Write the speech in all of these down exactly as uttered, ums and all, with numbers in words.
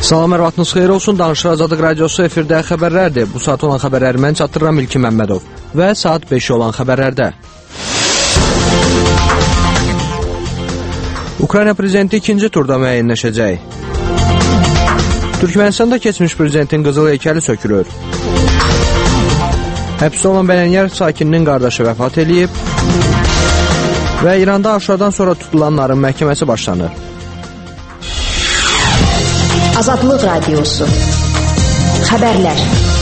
Salam, hər vaxtınız xeyir olsun. Danışır Azadlıq Radiosu efirdə xəbərlərdir. Bu saat olan xəbərləri mən çatdırıram İlkin Məmmədov. Və saat beş olan xəbərlərdə. Ukrayna prezidenti ikinci turda müəyyənləşəcək. Türkmənistanda keçmiş prezidentin qızıl heykəli sökülür. Həbsdə olan Bələnyər sakininin qardaşı vəfat eləyib. Və İranda aşağıdan sonra tutulanların məhkəməsi başlanır. Azadlıq Radiosu. Xəbərlər.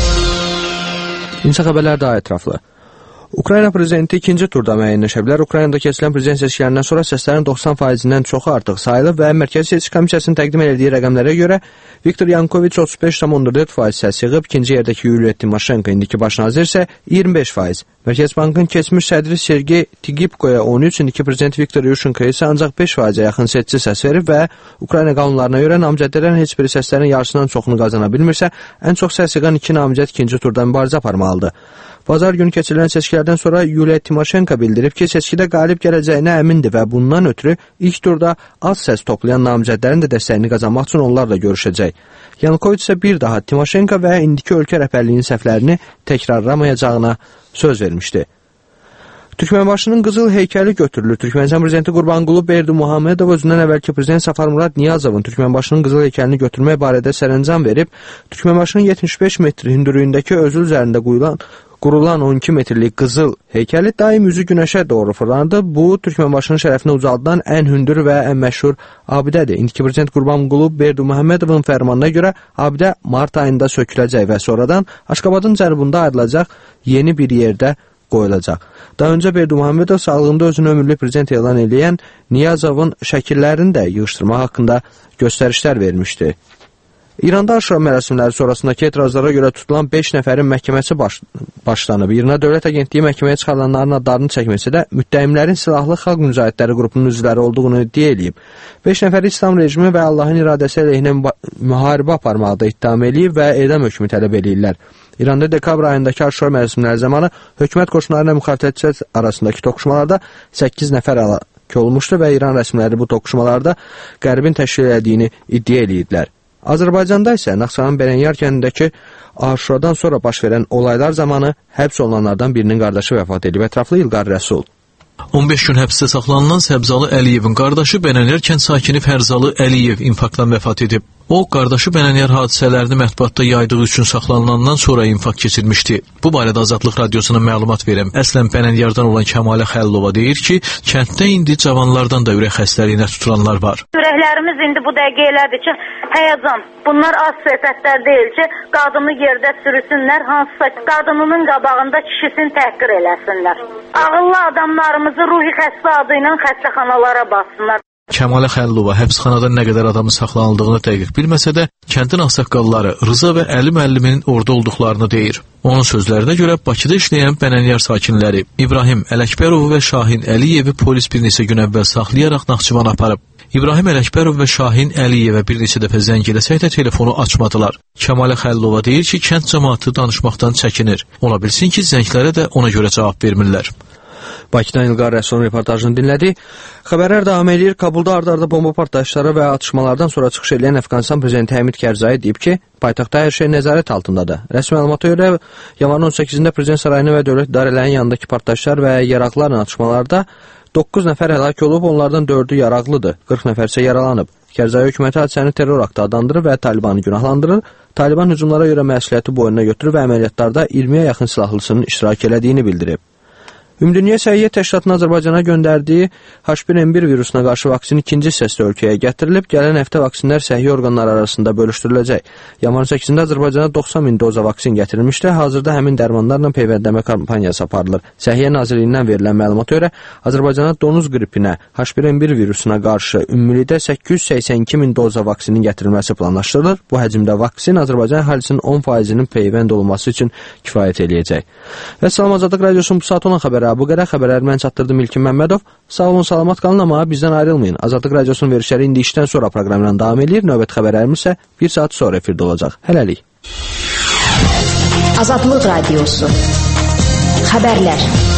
İnsan xəbərlər daha ətraflı. Ukrayna prezidenti ikinci turda müəyyənləşə bilər. Ukraynada keçilən prezident seçkilərindən sonra səslərin doxsan faizindən çoxu artıq sayılıb və Mərkəzi Seçki Komissiyasının təqdim etdiyi rəqəmlərə görə Viktor Yanukoviç otuz beş tam on dörd faiz səs yığıb, ikinci yerdəki Yuliya Timoşenko, indiki baş nazir isə iyirmi beş faiz. Mərkəzi Bankın keçmiş sədri Sergey Tigipkoya on üç, indiki prezident Viktor Yushchenko isə ancaq beş faizə yaxın seçici səs verib və Ukrayna qanunlarına görə namizədlərin heç biri səslərin yarısından çoxunu qazana bilmirsə, ən çox səs yığan iki namizəd ikinci turda mübarizə aparmalıdır. Bazar günü keçirilən seçkilərdən sonra Yuliya Timoşenko bildirib ki, seçkidə qalib gələcəyinə əmindir və bundan ötürü ilk turda az səs toplayan namizədlərin də dəstəyini qazanmaq üçün onlarla görüşəcək. Yanukoviç isə bir daha Timoşenko və indiki ölkə rəhbərliyinin səhvlərini təkrarlamayacağına söz vermişdi. Türkmenbaşının qızıl heykəli götürülür. Türkmenistan prezidenti Qurbanqulu Berdimuhamedov özündən əvvəlki prezident Safarmurad Niyazovun Türkmenbaşının qızıl heykəlini götürmək barədə sərəncam verib, Türkmenbaşının yetmiş beş metr hündürlüyündəki özü üzərində qoyulan Qurulan on iki metrlik qızıl heykəli daim üzü günəşə doğru fırlandı. Bu, Türkmenbaşının şərəfinə ucaldılan ən hündür və ən məşhur abidədir. İndiki prezident Qurbanqulu Berdimuhamedovun fərmanına görə abidə mart ayında söküləcək və sonradan Aşqabadın cənubunda ayrılacaq yeni bir yerdə qoyulacaq. Daha öncə Berdimuhamedov sağlığında özünü ömürlük prezident elan edən Niyazovun şəkillərini də yığışdırmaq haqqında göstərişlər vermişdi. İranda aşırı mərasimləri sonrasındakı etirazlara görə tutulan beş nəfərin məhkəməsi baş, başlanıb. İrana Dövlət Agentliyi məhkəməyə çıxarılanların adlarını çəkməsə də müttəhimlərin silahlı xalq mücahidləri qrupunun üzvləri olduğunu iddia eləyib. beş nəfəri İslam rejimi və Allahın iradəsi əleyhinə müharibə aparmaqda ittiham eləyib və edam hökmü tələb eləyirlər. İranda dekabr ayındakı aşırı mərasimləri zamanı hökumət qoşunları ilə müxalifətçilər arasındakı toqquşmalarda səkkiz nəfər həlak olmuşdu və İran rəsmiləri bu toqquşmalarda Qərbin təşkil etdiyini iddia eləyirlər. Azərbaycanda isə Naxçıvanın Bələnyər kəndindəki aşuradan sonra baş verən olaylar zamanı həbs olunanlardan birinin qardaşı vəfat edib. Ətraflı İlqar Rəsul. on beş gün həbsdə saxlanılan Səbzalı Əliyevin qardaşı Bələnyər kənd sakini Fərzalı Əliyev infarktdan vəfat edib. O, qardaşı Bələnyər hadisələrini mətbuatda yaydığı üçün saxlanılandan sonra infarkt keçirmişdi. Bu barədə Azadlıq Radiosuna məlumat verəm. Əslən Bələnyərdən olan Kəmalə Xəllova deyir ki, kənddə indi cavanlardan da ürək xəstəliyinə tutulanlar var. Ürəklərimiz indi bu dəqiqə elədir ki, həyəcan. Bunlar az söhbətlər deyil ki, qadını yerdə sürüsünlər, hansısa qadınının qabağında kişisini təhqir eləsinlər. Ağıllı adamlarımızı ruhi xəstə adı ilə xəstəxanalara bassınlar. Kəmalə Xəllova həbsxanada nə qədər adamın saxlanıldığını dəqiq bilməsə də, kəndin ağsaqqalları Rıza və Əli müəlliminin orada olduqlarını deyir. Onun sözlərinə görə Bakıda işləyən Bələnyər sakinləri İbrahim Ələkbərov və Şahin Əliyevi polis bir neçə gün əvvəl saxlayaraq Naxçıvana aparıb. İbrahim Ələkbərov və Şahin Əliyevə bir neçə dəfə zəng eləsək də telefonu açmadılar. Kəmalə Xəllova deyir ki, kənd cəmaatı danışmaqdan çəkinir. Ola bilsin ki, zənglərə də ona görə cavab vermirlər. Bakıdan İlqar Rəsulun reportajını dinlədik. Xəbərlər davam edir. Kabulda ard-arda bomba partlayışları və atışmalardan sonra çıxış edən Əfqanistan prezidenti Həmid Kərzai deyib ki, paytaxtda hər şey nəzarət altındadır. Rəsmi məlumata görə yanvarın on səkkizində prezident sarayını və dövlət idarələrinin yanındakı partlayışlar və yaraqlarla atışmalarda doqquz nəfər həlak olub, onlardan dördü yaraqlıdır, qırx nəfər isə yaralanıb. Kərzai hökuməti hadisəni terror aktı adlandırır və Talibanı günahlandırır. Taliban hücumlara görə məsuliyyəti boynuna götürür və əməliyyatlarda iyirmiyə yaxın silahlısının iştirak elədiyini bildirib. Ümumdünya Səhiyyə Təşkilatının Azərbaycana göndərdiyi H bir N bir virusuna qarşı vaksin ikinci hissəsi ölkəyə gətirilib, gələn həftə vaksinlər səhiyyə orqanları arasında bölüşdürüləcək. Yanvarın səkkizində Azərbaycana doxsan min doza vaksin gətirilmişdi, hazırda həmin dərmanlarla peyvəndləmə kampaniyası aparılır. Səhiyyə Nazirliyindən verilən məlumata görə Azərbaycana donuz qripinə, H bir N bir virusuna qarşı ümumilikdə səkkiz yüz səksən iki min doza vaksinin gətirilməsi planlaşdırılır. Bu həcmdə vaksin Azərbaycan əhalisinin on faizinin peyvənd olunması üçün kifayət eləyəcək. Və Salam Azadlıq Radiosunun bu saat olan xəbəri bu qədər. Xəbərləri mən çatdırdım İlkin Məmmədov. Sağ olun, salamat qalın, amma bizdən ayrılmayın. Azadlıq Radiosunun verilişləri indi işdən sonra proqramla davam edir. Növbət xəbərlərimiz isə bir saat sonra efirdə olacaq. Hələlik. Azadlıq Radiosu. Xəbərlər.